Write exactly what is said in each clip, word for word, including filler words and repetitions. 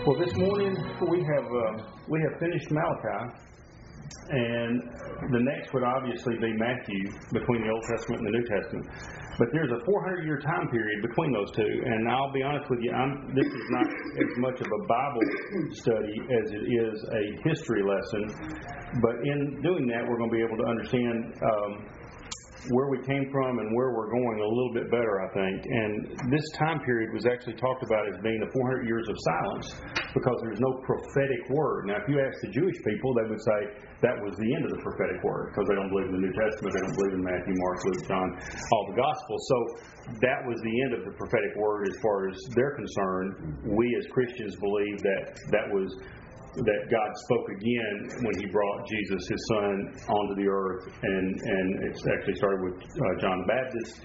Well, this morning we have uh, we have finished Malachi, and the next would obviously be Matthew between the Old Testament and the New Testament. But there's a four hundred year time period between those two, and I'll be honest with you, I'm, this is not as much of a Bible study as it is a history lesson. But in doing that, we're going to be able to understand Um, where we came from and where we're going a little bit better, I think. And this time period was actually talked about as being the four hundred years of silence because there's no prophetic word. Now, if you ask the Jewish people, they would say that was the end of the prophetic word because they don't believe in the New Testament, they don't believe in Matthew, Mark, Luke, John, all the Gospels. So that was the end of the prophetic word as far as they're concerned. We as Christians believe that that was that God spoke again when He brought Jesus, His Son, onto the earth, and and it's actually started with uh, John the Baptist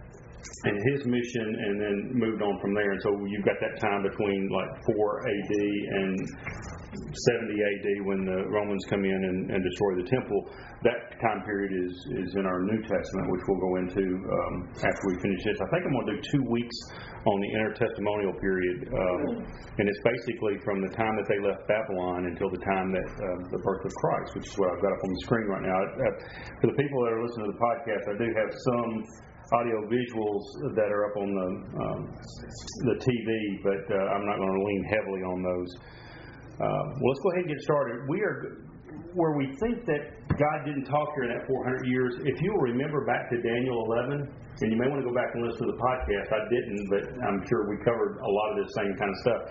and his mission, and then moved on from there. And so you've got that time between like four A D and seventy A D when the Romans come in and, and destroy the temple. That time period is, is in our New Testament, which we'll go into um, after we finish this. I think I'm going to do two weeks on the intertestamental period, um, and it's basically from the time that they left Babylon until the time that uh, the birth of Christ, which is what I've got up on the screen right now. I, I, for the people that are listening to the podcast, I do have some audio visuals that are up on the um, the T V, but uh, I'm not going to lean heavily on those. Uh, well, let's go ahead and get started. We are where we think that God didn't talk here in that four hundred years. If you'll remember back to Daniel eleven, and you may want to go back and listen to the podcast. I didn't, but I'm sure we covered a lot of this same kind of stuff.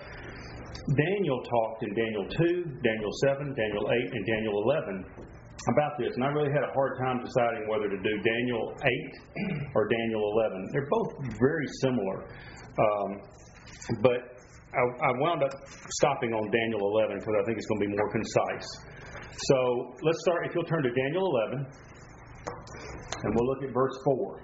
Daniel talked in Daniel two, Daniel seven, Daniel eight, and Daniel eleven about this, and I really had a hard time deciding whether to do Daniel eight or Daniel eleven. They're both very similar, um, but I, I wound up stopping on Daniel eleven because I think it's going to be more concise. So let's start, if you'll turn to Daniel eleven, and we'll look at verse four.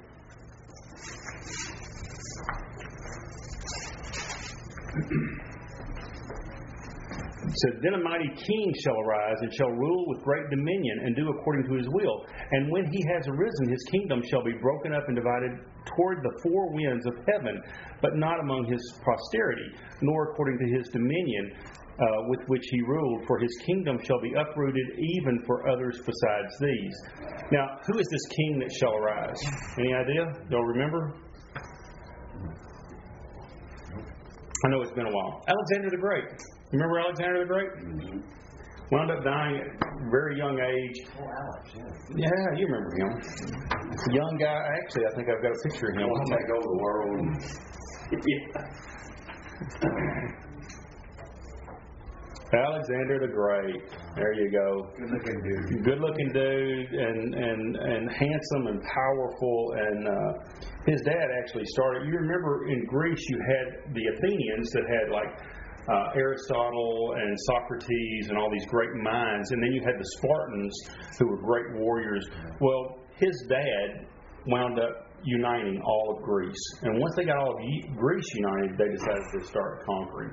It says, "Then a mighty king shall arise and shall rule with great dominion and do according to his will. And when he has arisen, his kingdom shall be broken up and divided toward the four winds of heaven, but not among his posterity, nor according to his dominion uh, with which he ruled. For his kingdom shall be uprooted even for others besides these." Now, who is this king that shall arise? Any idea? Y'all remember? I know it's been a while. Alexander the Great. Remember Alexander the Great? Mm-hmm. Wound up dying at a very young age. Oh, Alex, yeah. Yeah, you remember him. Young guy. Actually, I think I've got a picture of him. I'll take over the world. Yeah. Alexander the Great. There you go. Good looking dude. Good looking dude, and and and handsome and powerful. And uh, his dad actually started. You remember in Greece, you had the Athenians that had like Uh, Aristotle and Socrates and all these great minds, and then you had the Spartans who were great warriors. Well, his dad wound up uniting all of Greece, and once they got all of Greece united, they decided to start conquering.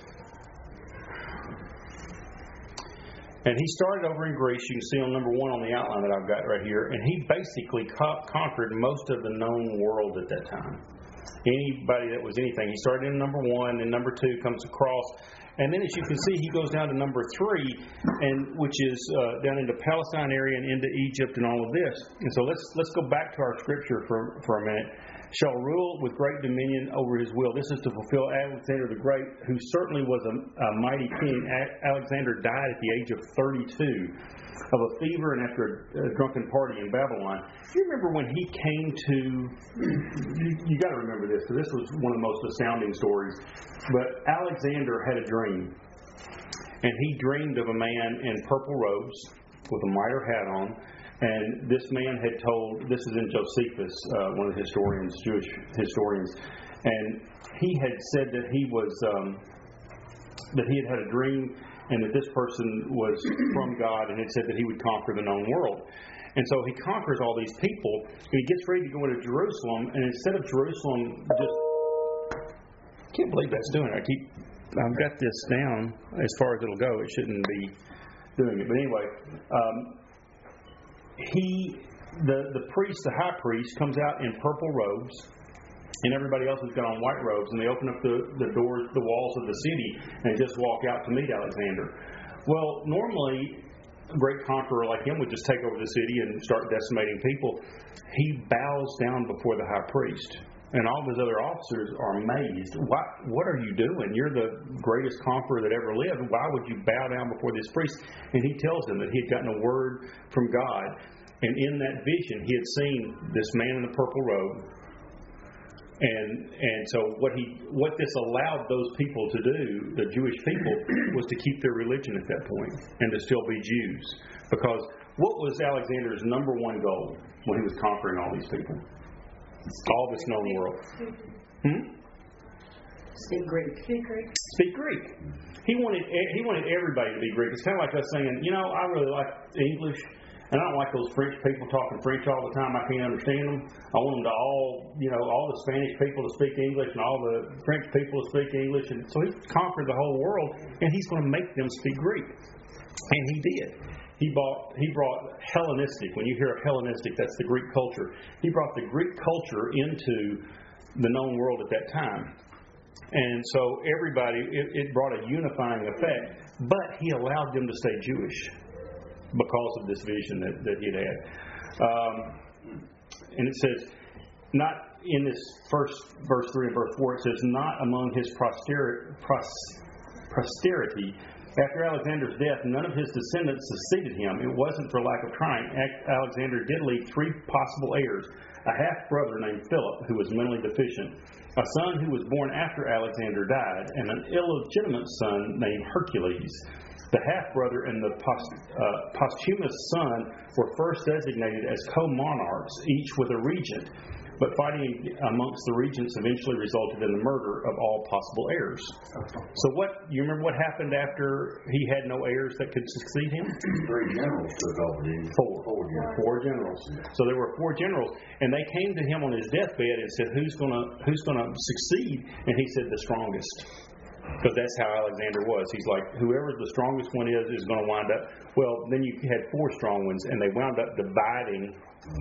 And he started over in Greece. You can see on number one on the outline that I've got right here, and he basically co- conquered most of the known world at that time. Anybody that was anything. He started in number one, and number two comes across. And then as you can see, he goes down to number three, and which is uh, down into Palestine area and into Egypt and all of this. And so let's let's go back to our scripture for, for a minute. "Shall rule with great dominion over his will." This is to fulfill Alexander the Great, who certainly was a, a mighty king. A- Alexander died at the age of thirty-two of a fever and after a, a drunken party in Babylon. You remember when he came to, you, you got to remember this, because this was one of the most astounding stories, but Alexander had a dream, and he dreamed of a man in purple robes with a mitre hat on, and this man had told, this is in Josephus, uh, one of the historians, Jewish historians, and he had said that he was, um, that he had had a dream and that this person was from God, and had said that he would conquer the known world. And so he conquers all these people, and he gets ready to go into Jerusalem, and instead of Jerusalem just... I can't believe that's doing it. I keep... I've got this down as far as it'll go. It shouldn't be doing it. But anyway, um, he, the, the priest, the high priest, comes out in purple robes, and everybody else has got on white robes, and they open up the, the doors, the walls of the city, and just walk out to meet Alexander. Well, normally, a great conqueror like him would just take over the city and start decimating people. He bows down before the high priest. And all of his other officers are amazed. Why, what are you doing? You're the greatest conqueror that ever lived. Why would you bow down before this priest? And he tells them that he had gotten a word from God. And in that vision, he had seen this man in the purple robe. And and so what he what this allowed those people to do, the Jewish people, was to keep their religion at that point and to still be Jews. Because what was Alexander's number one goal when he was conquering all these people? All this known world. Hmm? Speak Greek. Speak Greek. Speak Greek. He wanted he wanted everybody to be Greek. It's kind of like us saying, you know, I really like English. And I don't like those French people talking French all the time. I can't understand them. I want them to all, you know, all the Spanish people to speak English and all the French people to speak English. And so he conquered the whole world, and he's going to make them speak Greek. And he did. He brought, he brought Hellenistic. When you hear of Hellenistic, that's the Greek culture. He brought the Greek culture into the known world at that time. And so everybody, it, it brought a unifying effect. But he allowed them to stay Jewish because of this vision that, that he'd had. Um, and it says, not in this first verse three and verse four, it says, not among his posteri- pros- posterity. After Alexander's death, none of his descendants succeeded him. It wasn't for lack of trying. Alexander did leave three possible heirs. A half-brother named Philip, who was mentally deficient. A son who was born after Alexander died. And an illegitimate son named Hercules. The half-brother and the post, uh, posthumous son were first designated as co-monarchs, each with a regent. But fighting amongst the regents eventually resulted in the murder of all possible heirs. So what, you remember what happened after he had no heirs that could succeed him? Three generals took over, didn't Four. Four generals. Four generals. So there were four generals. And they came to him on his deathbed and said, who's going to who's going to succeed? And he said, the strongest. Because that's how Alexander was. He's like, whoever the strongest one is, is going to wind up. Well, then you had four strong ones, and they wound up dividing.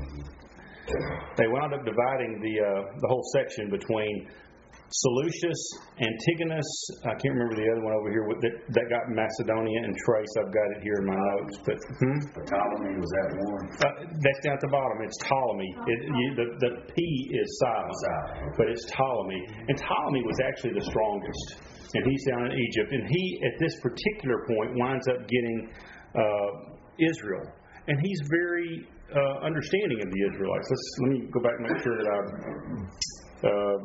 They wound up dividing the uh, the whole section between Seleucus, Antigonus. I can't remember the other one over here that that got Macedonia and Trace. I've got it here in my notes. But hmm? Ptolemy, was that one? Uh, that's down at the bottom. It's Ptolemy. It, you, the the P is silent, Silent. but it's Ptolemy. And Ptolemy was actually the strongest. And he's down in Egypt. And he, at this particular point, winds up getting uh, Israel. And he's very uh, understanding of the Israelites. Let's, let me go back and make sure that I... Uh,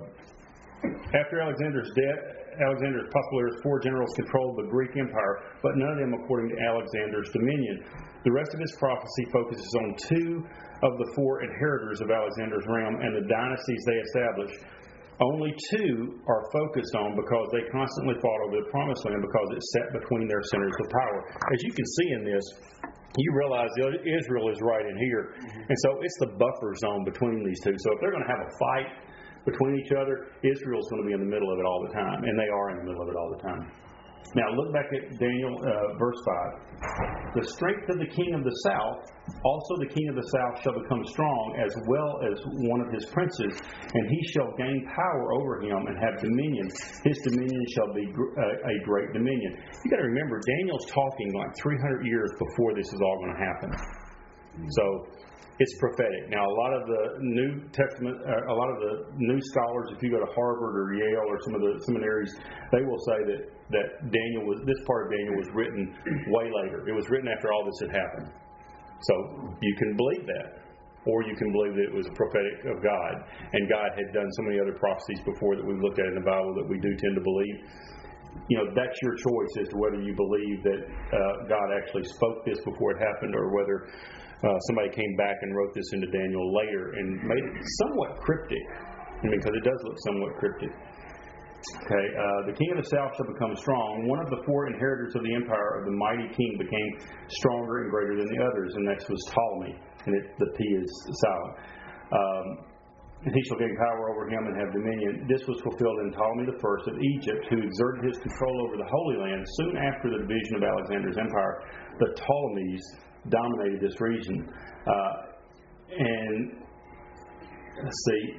after Alexander's death, Alexander's possible heirs, four generals controlled the Greek Empire, but none of them according to Alexander's dominion. The rest of his prophecy focuses on two of the four inheritors of Alexander's realm and the dynasties they established. Only two are focused on because they constantly fought over the promised land because it sat between their centers of power. As you can see in this, you realize Israel is right in here. And so it's the buffer zone between these two. So if they're going to have a fight between each other, Israel's going to be in the middle of it all the time. And they are in the middle of it all the time. Now look back at Daniel uh, verse five. The strength of the king of the south, also the king of the south shall become strong, as well as one of his princes, and he shall gain power over him and have dominion. His dominion shall be gr- uh, a great dominion. You got to remember, Daniel's talking like three hundred years before this is all going to happen. So it's prophetic. Now, a lot of the New Testament, uh, a lot of the new scholars, if you go to Harvard or Yale or some of the seminaries, they will say that, that Daniel was this part of Daniel was written way later. It was written after all this had happened. So you can believe that, or you can believe that it was prophetic of God, and God had done so many other prophecies before that we've looked at in the Bible that we do tend to believe. You know, that's your choice as to whether you believe that uh, God actually spoke this before it happened, or whether uh, somebody came back and wrote this into Daniel later and made it somewhat cryptic. I mean, because it does look somewhat cryptic. Okay, uh, the king of the south shall become strong. One of the four inheritors of the empire of the mighty king became stronger and greater than the others, and that was Ptolemy. And it, the P is silent. Um, And he shall gain power over him and have dominion. This was fulfilled in Ptolemy the First of Egypt, who exerted his control over the Holy Land. Soon after the division of Alexander's empire, the Ptolemies dominated this region. Uh, and let's see,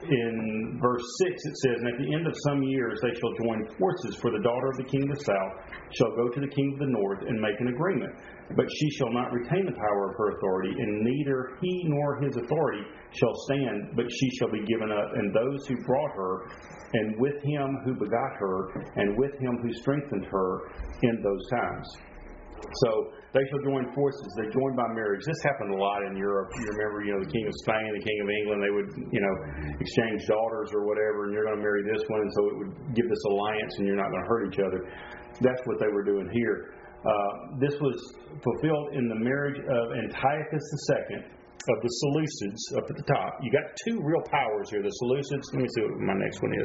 in verse six it says, "And at the end of some years they shall join forces, for the daughter of the king of the south shall go to the king of the north and make an agreement. But she shall not retain the power of her authority, and neither he nor his authority shall stand, but she shall be given up, and those who brought her, and with him who begot her, and with him who strengthened her in those times." So they shall join forces. They join by marriage. This happened a lot in Europe. You remember, you know, the king of Spain, the king of England, they would, you know, exchange daughters or whatever, and you're going to marry this one, and so it would give this alliance, and you're not going to hurt each other. That's what they were doing here. Uh, this was fulfilled in the marriage of Antiochus the Second of the Seleucids up at the top. You got two real powers here. The Seleucids. Let me see what my next one is.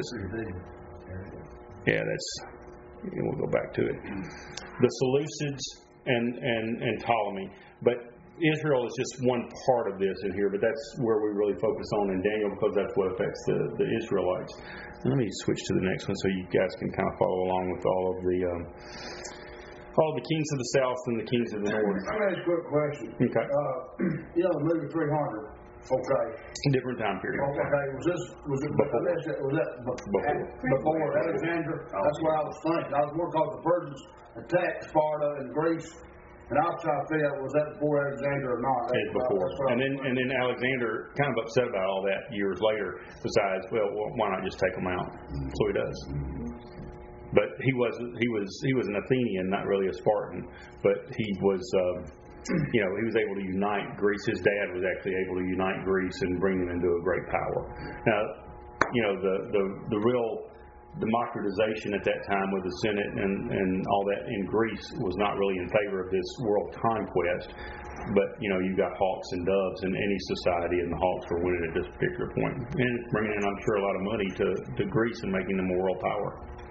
Yeah, that's. We'll go back to it. The Seleucids and, and, and Ptolemy. But Israel is just one part of this in here, but that's where we really focus on in Daniel because that's what affects the, the Israelites. Let me switch to the next one so you guys can kind of follow along with all of the um, all the kings of the south and the kings of the north. I got a quick question. Okay. Uh, you know, the movie three hundred. Okay. Different time period. Okay. Was this was it Before. was that was that Before. before Alexander? That's what I was thinking. I was more because the Persians attacked Sparta and Greece, and I was trying to figure out was that before Alexander or not. It's before. And then and then Alexander kind of upset about all that years later. Besides, well, well why not just take them out? So he does. But he was he was he was an Athenian, not really a Spartan. But he was. Um, You know, he was able to unite Greece. His dad was actually able to unite Greece and bring them into a great power. Now, you know, the the, the real democratization at that time with the Senate and, and all that in Greece was not really in favor of this world conquest. But, you know, you've got hawks and doves in any society, and the hawks were winning at this particular point. And bringing in, I'm sure, a lot of money to, to Greece and making them a world power.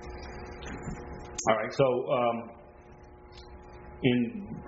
All right, so um, in...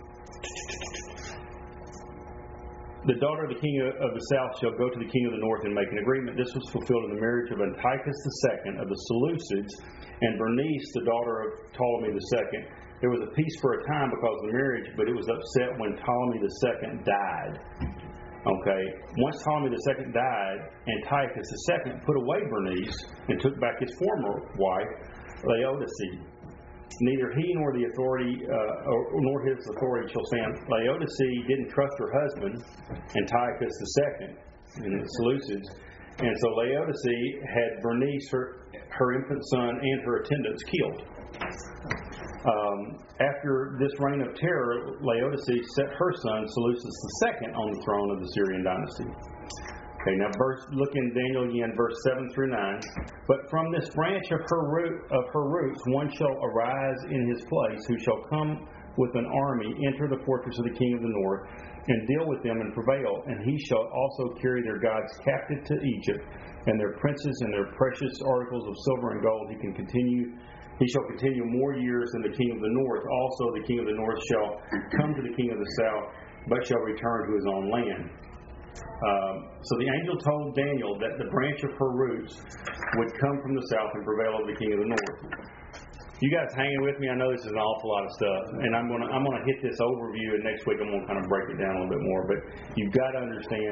The daughter of the king of the south shall go to the king of the north and make an agreement. This was fulfilled in the marriage of Antiochus the Second of the Seleucids and Bernice, the daughter of Ptolemy the Second. There was a peace for a time because of the marriage, but it was upset when Ptolemy the Second died. Okay, once Ptolemy the Second died, Antiochus the Second put away Bernice and took back his former wife, Laodice. Neither he nor the authority, uh, or, nor his authority shall stand. Laodice didn't trust her husband, Antiochus the Second, in the Seleucids, and so Laodice had Bernice, her, her infant son, and her attendants killed. Um, after this reign of terror, Laodice set her son Seleucus the Second on the throne of the Syrian dynasty. Okay, now verse, look in Daniel again, verse seven through nine. But from this branch of her root of her roots one shall arise in his place, who shall come with an army, enter the fortress of the king of the north, and deal with them and prevail. And he shall also carry their gods captive to Egypt, and their princes and their precious articles of silver and gold. He can continue. He shall continue more years than the king of the north. Also, the king of the north shall come to the king of the south, but shall return to his own land. Um, so the angel told Daniel that the branch of her roots would come from the south and prevail over the king of the north. You guys hanging with me? I know this is an awful lot of stuff, and I'm gonna I'm gonna hit this overview, and next week I'm gonna kind of break it down a little bit more. But you've got to understand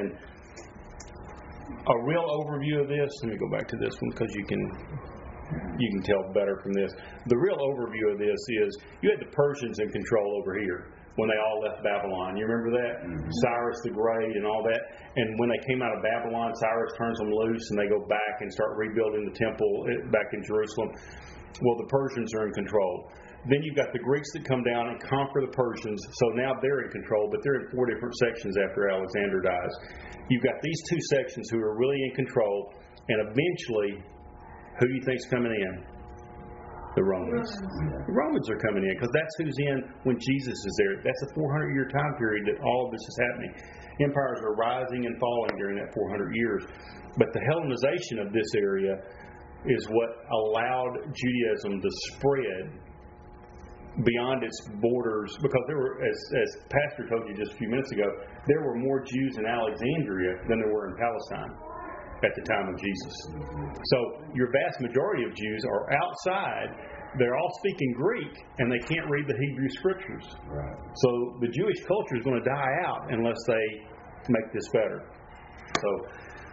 a real overview of this. Let me go back to this one because you can you can tell better from this. The real overview of this is you had the Persians in control over here when they all left Babylon. You remember that? Mm-hmm. Cyrus the Great and all that. And when they came out of Babylon, Cyrus turns them loose and they go back and start rebuilding the temple back in Jerusalem. Well, the Persians are in control. Then you've got the Greeks that come down and conquer the Persians. So now they're in control, but they're in four different sections after Alexander dies. You've got these two sections who are really in control, and eventually, who do you think's coming in? The Romans. The Romans are coming in because that's who's in when Jesus is there. That's a four hundred year time period that all of this is happening. Empires are rising and falling during that four hundred years. But the Hellenization of this area is what allowed Judaism to spread beyond its borders, because there were, as, as Pastor told you just a few minutes ago, there were more Jews in Alexandria than there were in Palestine at the time of Jesus. So your vast majority of Jews are outside. They're all speaking Greek, and they can't read the Hebrew Scriptures. Right. So the Jewish culture is going to die out unless they make this better. So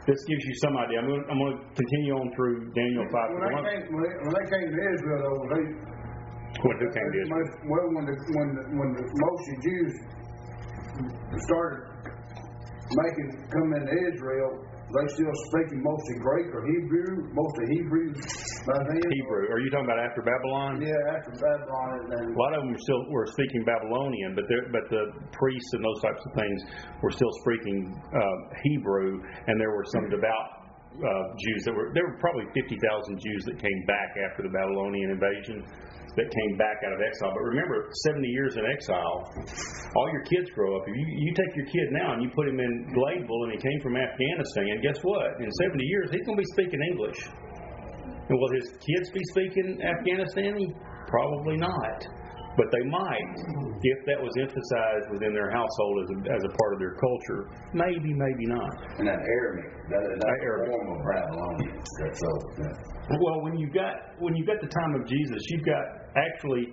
this gives you some idea. I'm going, I'm going to continue on through Daniel five. When they came, when they, when they came to Israel, though, they, When who came to Israel? most- well, when the when the, when the most of the Jews started making come into Israel, they still speaking mostly Greek or Hebrew, mostly Hebrew by then. Hebrew. Are you talking about after Babylon? Yeah, after Babylon, and then A lot of them were still were speaking Babylonian, but they're- but the priests and those types of things were still speaking uh, Hebrew, and there were some devout uh, Jews that were there were probably fifty thousand Jews that came back after the Babylonian invasion, that came back out of exile. But remember, seventy years in exile, all your kids grow up. If you, you take your kid now and you put him in Gladeville and he came from Afghanistan, guess what? In seventy years, he's going to be speaking English. And will his kids be speaking Afghanistani? Probably not. But they might, if that was emphasized within their household as a, as a part of their culture. Maybe, maybe not. And that Aramaic, that, that's a Arabic. form of Babylonian. That's so. Yeah. Well, when you got when you got the time of Jesus, you've got actually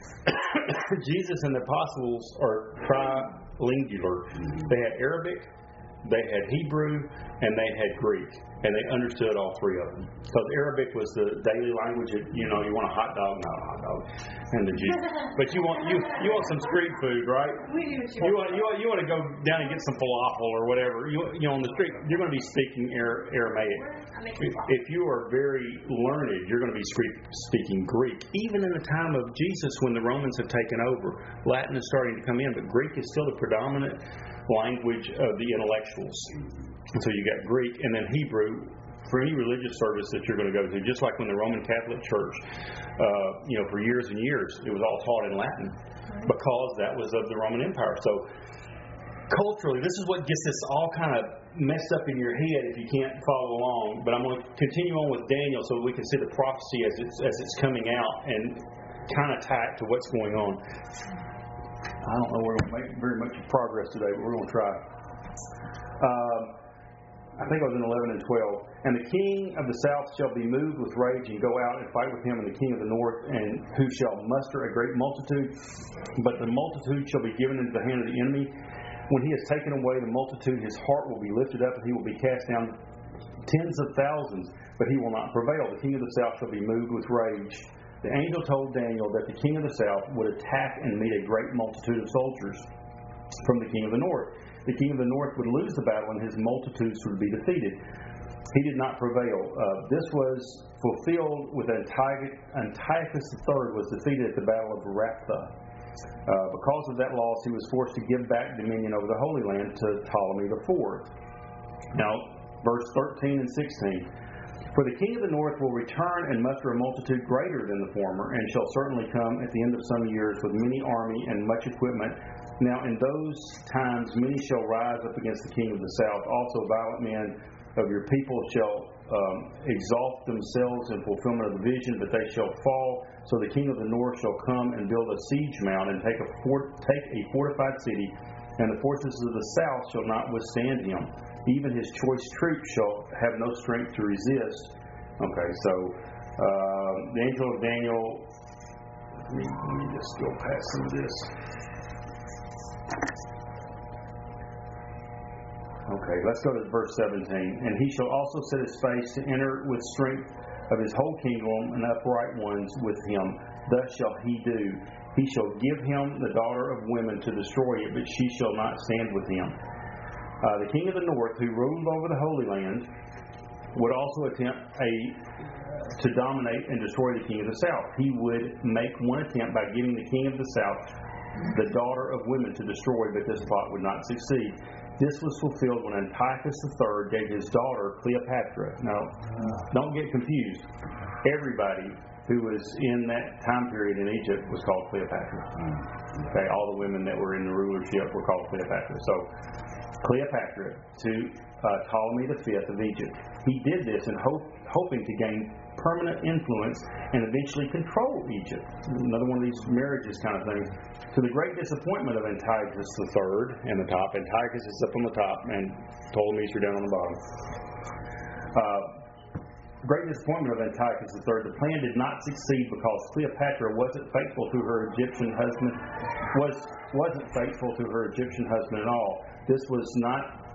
Jesus and the apostles are trilingular. They had Arabic, they had Hebrew, and they had Greek, and they understood all three of them. Because Arabic was the daily language. That, you know, you want a hot dog, not a hot dog, and the Jews. But you want you you want some street food, right? We do what you You want. want you want, you want to go down and get some falafel or whatever. You you know on the street, you're going to be speaking Ara- Aramaic. I make If, if you are very learned, you're going to be speak- speaking Greek. Even in the time of Jesus, when the Romans have taken over, Latin is starting to come in, but Greek is still the predominant language of the intellectuals. And so you got Greek and then Hebrew for any religious service that you're going to go to. Just like when the Roman Catholic Church, uh, you know, for years and years, it was all taught in Latin because that was of the Roman Empire. So culturally, this is what gets this all kind of messed up in your head if you can't follow along. But I'm going to continue on with Daniel so we can see the prophecy as it's as it's coming out and kind of tie it to what's going on. I don't know we're going to make very much progress today, but we're going to try. Um, I think I was in eleven and twelve. And the king of the south shall be moved with rage and go out and fight with him, and the king of the north, and who shall muster a great multitude. But the multitude shall be given into the hand of the enemy. When he has taken away the multitude, his heart will be lifted up, and he will be cast down tens of thousands, but he will not prevail. The king of the south shall be moved with rage. The angel told Daniel that the king of the south would attack and meet a great multitude of soldiers from the king of the north. The king of the north would lose the battle, and his multitudes would be defeated. He did not prevail. Uh, this was fulfilled with Antiochus, Antiochus the third was defeated at the battle of Rapha. Uh, because of that loss, he was forced to give back dominion over the Holy Land to Ptolemy the fourth. Now, verse thirteen and sixteen. For the king of the north will return and muster a multitude greater than the former, and shall certainly come at the end of some years with many army and much equipment. Now in those times many shall rise up against the king of the south. Also violent men of your people shall um, exalt themselves in fulfillment of the vision, but they shall fall. So the king of the north shall come and build a siege mount and take a fort, take a fortified city, and the forces of the south shall not withstand him. Even his choice troops shall have no strength to resist. Okay, so uh, the angel of Daniel. Let me, let me just go past some of this. Okay, let's go to verse seventeen. And he shall also set his face to enter with strength of his whole kingdom, and upright ones with him. Thus shall he do. He shall give him the daughter of women to destroy it, but she shall not stand with him. Uh, the king of the north, who ruled over the Holy Land, would also attempt a to dominate and destroy the king of the south. He would make one attempt by giving the king of the south the daughter of women to destroy, but this plot would not succeed. This was fulfilled when Antiochus the third gave his daughter Cleopatra. Now, don't get confused. Everybody who was in that time period in Egypt was called Cleopatra. Okay, all the women that were in the rulership were called Cleopatra. So, Cleopatra to uh, Ptolemy the fifth of Egypt. He did this in hope, hoping to gain permanent influence and eventually control Egypt. Another one of these marriages kind of things. To the great disappointment of Antiochus the third and the top, Antiochus is up on the top and Ptolemy's are down on the bottom. Uh, great disappointment of Antiochus the third. The plan did not succeed because Cleopatra wasn't faithful to her Egyptian husband. Was wasn't faithful to her Egyptian husband at all. This was not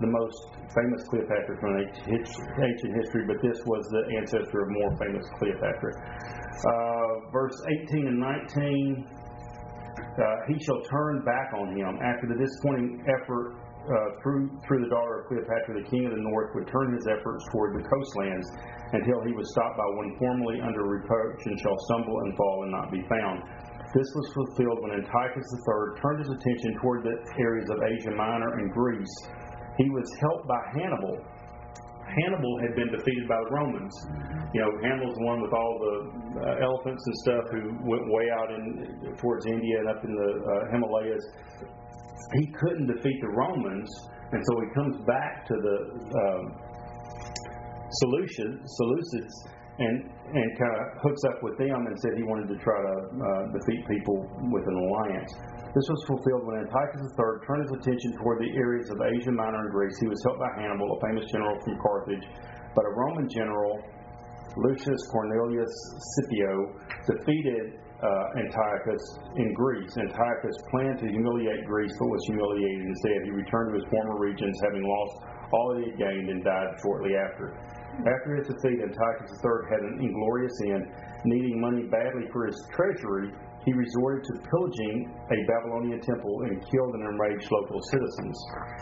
the most famous Cleopatra from ancient history, but this was the ancestor of more famous Cleopatra. Uh, verse eighteen and nineteen, uh, he shall turn back on him. After the disappointing effort uh, through through the daughter of Cleopatra, the king of the north would turn his efforts toward the coastlands until he was stopped by one formerly under reproach and shall stumble and fall and not be found. This was fulfilled when Antiochus the third turned his attention toward the areas of Asia Minor and Greece. He was helped by Hannibal. Hannibal had been defeated by the Romans. You know, Hannibal's the one with all the uh, elephants and stuff who went way out in towards India and up in the uh, Himalayas. He couldn't defeat the Romans, and so he comes back to the um, Seleucids, Seleucids and and kind of hooks up with them and said he wanted to try to uh, defeat people with an alliance. This was fulfilled when Antiochus the third turned his attention toward the areas of Asia Minor and Greece. He was helped by Hannibal, a famous general from Carthage, but a Roman general, Lucius Cornelius Scipio, defeated uh, Antiochus in Greece. Antiochus planned to humiliate Greece, but was humiliated instead. He returned to his former regions, having lost all that he had gained, and died shortly after. After his defeat, Antiochus the third had an inglorious end. Needing money badly for his treasury, he resorted to pillaging a Babylonian temple and killed and enraged local citizens.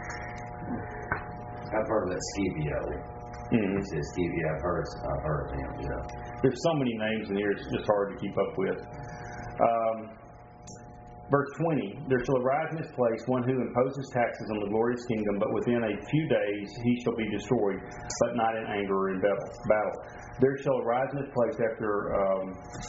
I've heard of that Scipio. Mm-hmm. He says Scipio. I've heard, I've heard of him. Yeah. There's so many names in here, it's just hard to keep up with. Um, verse twenty, there shall arise in his place one who imposes taxes on the glorious kingdom, but within a few days he shall be destroyed, but not in anger or in battle. There shall arise in his place after um,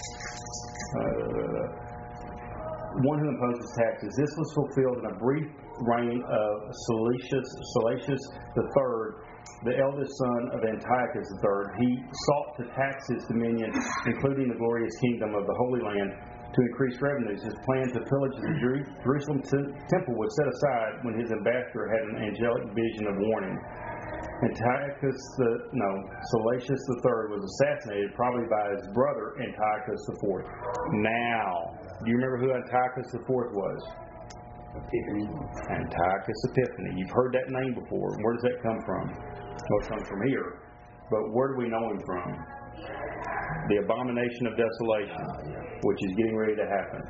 uh, one who imposes taxes. This was fulfilled in a brief reign of Seleucus, Seleucus the third, the eldest son of Antiochus the third. He sought to tax his dominion, including the glorious kingdom of the Holy Land, to increase revenues. His plan to pillage the Jerusalem temple was set aside when his ambassador had an angelic vision of warning. Antiochus the no Seleucus the third was assassinated, probably by his brother Antiochus the fourth. Now, do you remember who Antiochus the fourth was? Epiphany. Antiochus Epiphany. You've heard that name before. Where does that come from? Well, it comes from here. But where do we know him from? The abomination of desolation, which is getting ready to happen.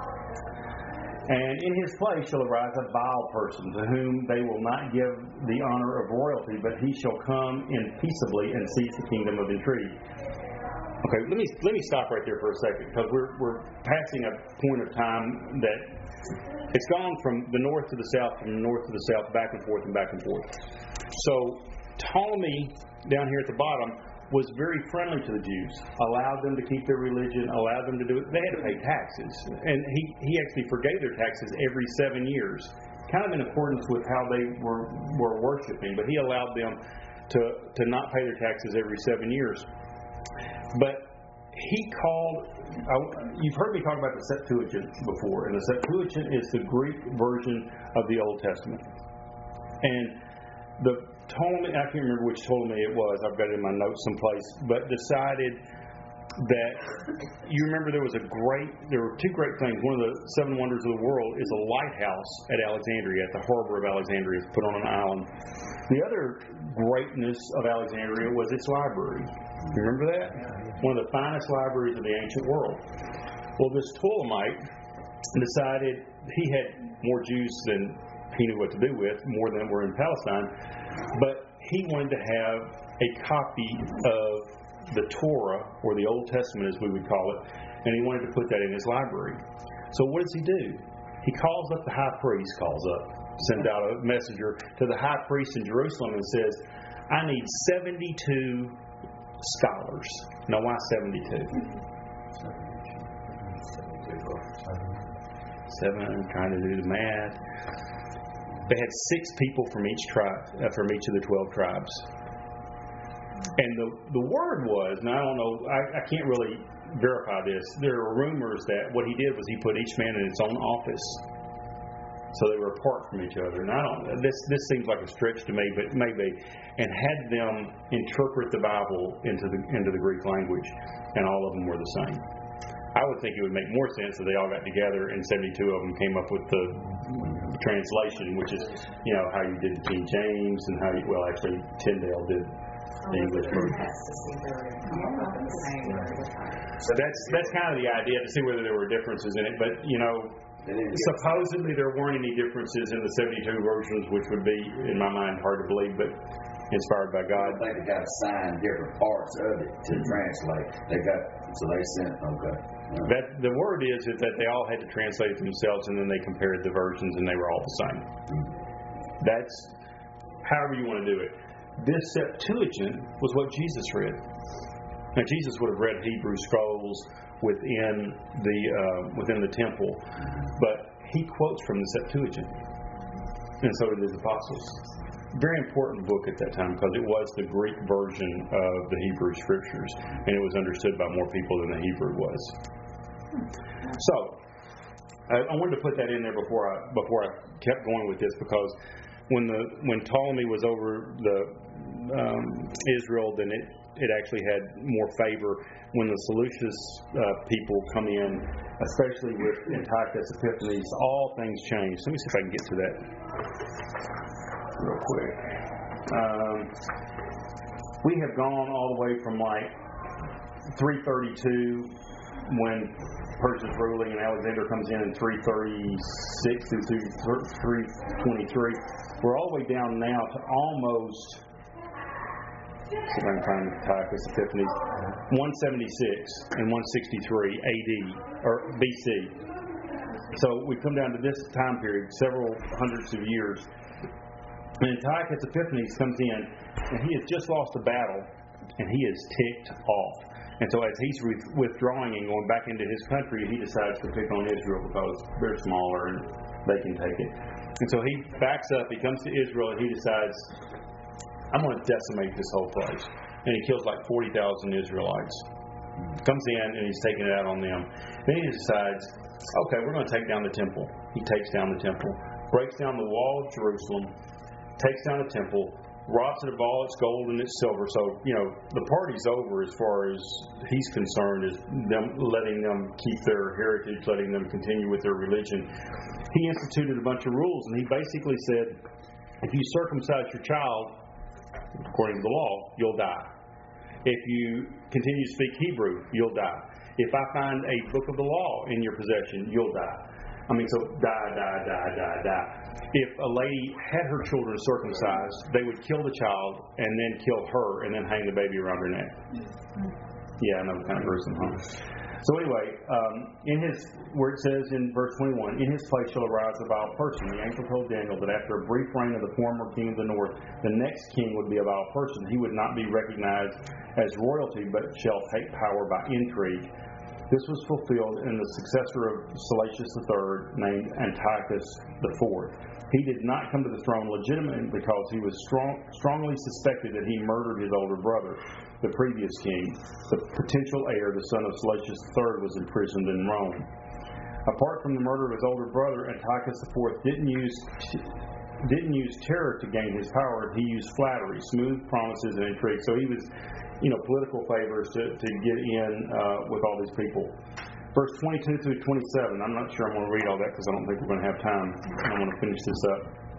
And in his place shall arise a vile person, to whom they will not give the honor of royalty, but he shall come in peaceably and seize the kingdom of intrigue. Okay, let me let me stop right there for a second, because we're we're passing a point of time that it's gone from the north to the south, from the north to the south, back and forth and back and forth. So Ptolemy down here at the bottom was very friendly to the Jews, allowed them to keep their religion, allowed them to do it. They had to pay taxes. And he, he actually forgave their taxes every seven years, kind of in accordance with how they were, were worshiping. But he allowed them to, to not pay their taxes every seven years. But he called, you've heard me talk about the Septuagint before, and the Septuagint is the Greek version of the Old Testament. And the Ptolemy, I can't remember which Ptolemy it was, I've got it in my notes someplace, but decided that, you remember there was a great, there were two great things. One of the seven wonders of the world is a lighthouse at Alexandria, at the harbor of Alexandria. It's put on an island. The other greatness of Alexandria was its library. You remember that? One of the finest libraries of the ancient world. Well, this Ptolemite decided he had more Jews than he knew what to do with, more than were in Palestine, but he wanted to have a copy of the Torah, or the Old Testament as we would call it, and he wanted to put that in his library. So what does he do? He calls up the high priest, calls up, sends out a messenger to the high priest in Jerusalem and says, I need seventy-two scholars. Now, why seventy-two? Seven, I'm trying to do the math. They had six people from each tribe, uh, from each of the twelve tribes. And the the word was, and I don't know, I, I can't really verify this. There are rumors that what he did was he put each man in his own office, so they were apart from each other. And I don't. This this seems like a stretch to me, but maybe. And had them interpret the Bible into the into the Greek language, and all of them were the same. I would think it would make more sense if they all got together and seventy-two of them came up with the translation, which is, you know, how you did the King James and how you, well, actually, Tyndale did the English version. So that's that's kind of the idea, to see whether there were differences in it. But, you know, supposedly there weren't any differences in the seventy-two versions, which would be, in my mind, hard to believe, but inspired by God. I think they got assigned different parts of it to translate. They got, so they sent, okay. That the word is, is that they all had to translate it themselves, and then they compared the versions, and they were all the same. That's however you want to do it. This Septuagint was what Jesus read. Now, Jesus would have read Hebrew scrolls within the uh, within the temple, but he quotes from the Septuagint, and so did his apostles. Very important book at that time, because it was the Greek version of the Hebrew Scriptures, and it was understood by more people than the Hebrew was. So, I, I wanted to put that in there before I before I kept going with this, because when the when Ptolemy was over the um, Israel, then it it actually had more favor. When the Seleucus uh, people come in, especially with Antiochus Epiphanes, all things change. Let me see if I can get to that real quick. Um, we have gone all the way from like three thirty-two, when Persia's ruling, and Alexander comes in in three thirty-six through three twenty-three. We're all the way down now to almost, see if I can find Antiochus Epiphanes, one seventy-six and one sixty-three A D, or B C. So we come down to this time period, several hundreds of years. And Antiochus Epiphanes comes in, and he has just lost a battle, and he is ticked off. And so as he's withdrawing and going back into his country, he decides to pick on Israel because they're smaller and they can take it. And so he backs up, he comes to Israel, and he decides, I'm going to decimate this whole place. And he kills like forty thousand Israelites. Comes in, and he's taking it out on them. Then he decides, okay, we're going to take down the temple. He takes down the temple, breaks down the wall of Jerusalem, takes down the temple, robs it of all its gold and its silver. So, you know, the party's over as far as he's concerned, is them letting them keep their heritage, letting them continue with their religion. He instituted a bunch of rules, and he basically said, if you circumcise your child, according to the law, you'll die. If you continue to speak Hebrew, you'll die. If I find a book of the law in your possession, you'll die. I mean, so die, die, die, die, die. If a lady had her children circumcised, they would kill the child and then kill her and then hang the baby around her neck. Yeah, I know, kind of gruesome, huh? So anyway, um, in his, where it says in verse twenty-one, in his place shall arise a vile person. The angel told Daniel that after a brief reign of the former king of the north, the next king would be a vile person. He would not be recognized as royalty, but shall take power by intrigue. This was fulfilled in the successor of Seleucus the third, named Antiochus the fourth. He did not come to the throne legitimately because he was strong, strongly suspected that he murdered his older brother, the previous king. The potential heir, the son of Seleucus the third, was imprisoned in Rome. Apart from the murder of his older brother, Antiochus the fourth didn't use didn't use terror to gain his power. He used flattery, smooth promises, and intrigue. So he was, you know, political favors to, to get in uh, with all these people. Verse twenty-two through twenty-seven. I'm not sure I'm going to read all that because I don't think we're going to have time. I'm going to finish this up.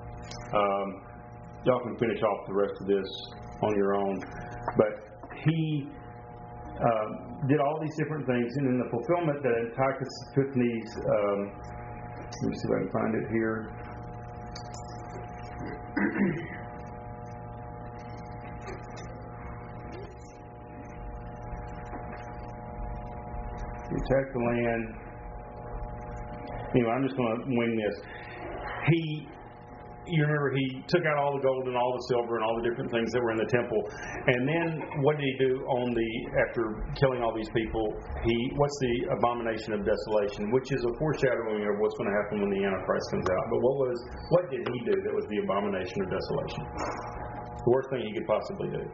Um, y'all can finish off the rest of this on your own. But he um, did all these different things, and in the fulfillment that Antiochus Epiphanes, um, let me see if I can find it here. He attacked the land. Anyway, I'm just going to wing this. He, you remember, he took out all the gold and all the silver and all the different things that were in the temple. And then what did he do on the, after killing all these people? He, what's the abomination of desolation, which is a foreshadowing of what's going to happen when the Antichrist comes out. But what was, what did he do that was the abomination of desolation? The worst thing he could possibly do.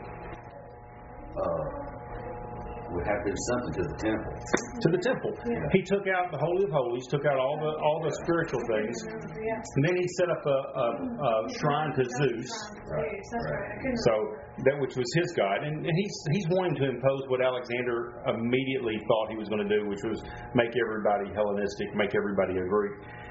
Uh, we have to do something to the temple. To the temple. Yeah. He took out the Holy of Holies, took out all the all the spiritual things, and then he set up a, a, a shrine to Zeus. Right. Right. So that which was his god, and, and he's he's wanting to impose what Alexander immediately thought he was going to do, which was make everybody Hellenistic, make everybody a Greek.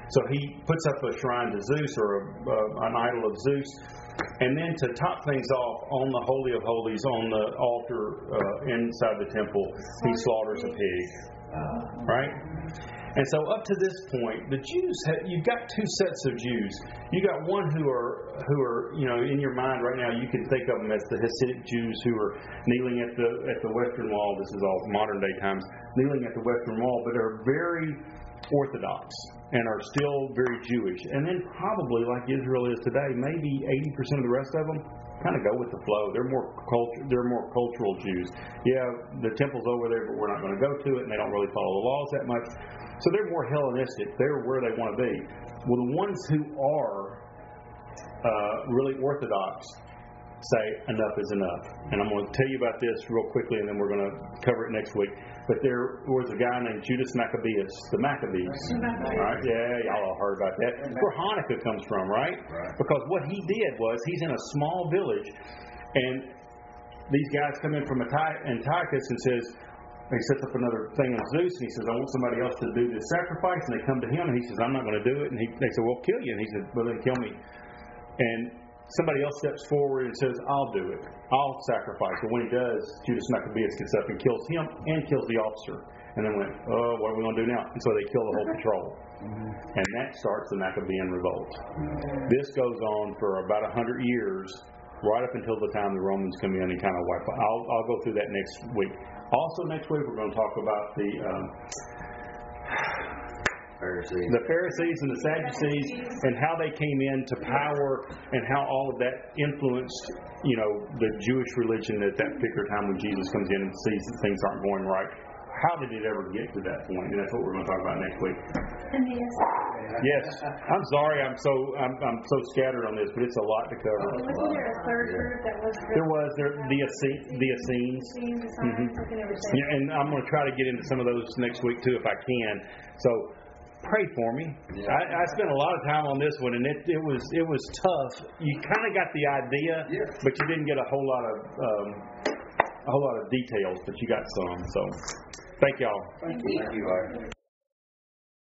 So he puts up a shrine to Zeus, or a, uh, an idol of Zeus. And then to top things off, on the Holy of Holies, on the altar uh, inside the temple, he slaughters a pig. Uh, right? And so up to this point, the Jews have, you've got two sets of Jews. You got one who are who are you know in your mind right now. You can think of them as the Hasidic Jews who are kneeling at the at the Western Wall. This is all modern day times, kneeling at the Western Wall, but are very Orthodox and are still very Jewish. And then probably like Israel is today, maybe eighty percent of the rest of them kind of go with the flow. They're more culture. They're more cultural Jews. Yeah, the temple's over there, but we're not going to go to it, and they don't really follow the laws that much. So they're more Hellenistic. They're where they want to be. Well, the ones who are uh, really Orthodox say enough is enough. And I'm going to tell you about this real quickly, and then we're going to cover it next week. But there was a guy named Judas Maccabeus, the Maccabees. Right? Yeah, y'all all heard about that. That's where Hanukkah comes from, right? Right. Because what he did was, he's in a small village, and these guys come in from Antiochus and says, he sets up another thing on Zeus, and he says, I want somebody else to do this sacrifice. And they come to him, and he says, I'm not going to do it. And he, they say, well, kill you. And he said, well, then kill me. And somebody else steps forward and says, I'll do it. I'll sacrifice. But when he does, Judas Maccabeus gets up and kills him and kills the officer. And then went, oh, what are we going to do now? And so they kill the whole patrol. Mm-hmm. And that starts the Maccabean revolt. Mm-hmm. This goes on for about a hundred years, right up until the time the Romans come in and kind of wipe out. I'll, I'll go through that next week. Also next week we're going to talk about the um, Pharisees. the Pharisees and the Sadducees, and how they came into power, and how all of that influenced, you know, the Jewish religion at that particular time when Jesus comes in and sees that things aren't going right. How did it ever get to that point? And that's what we're going to talk about next week. Yes, I'm sorry, I'm so I'm, I'm so scattered on this, but it's a lot to cover. Wasn't there a third group that was? There was there the Essene, the Essenes. Mm-hmm. Yeah, and I'm going to try to get into some of those next week too, if I can. So pray for me. Yeah. I, I spent a lot of time on this one, and it, it was it was tough. You kind of got the idea, yeah. but you didn't get a whole lot of um, a whole lot of details, but you got some. So thank y'all. Thank you. Thank you, Art.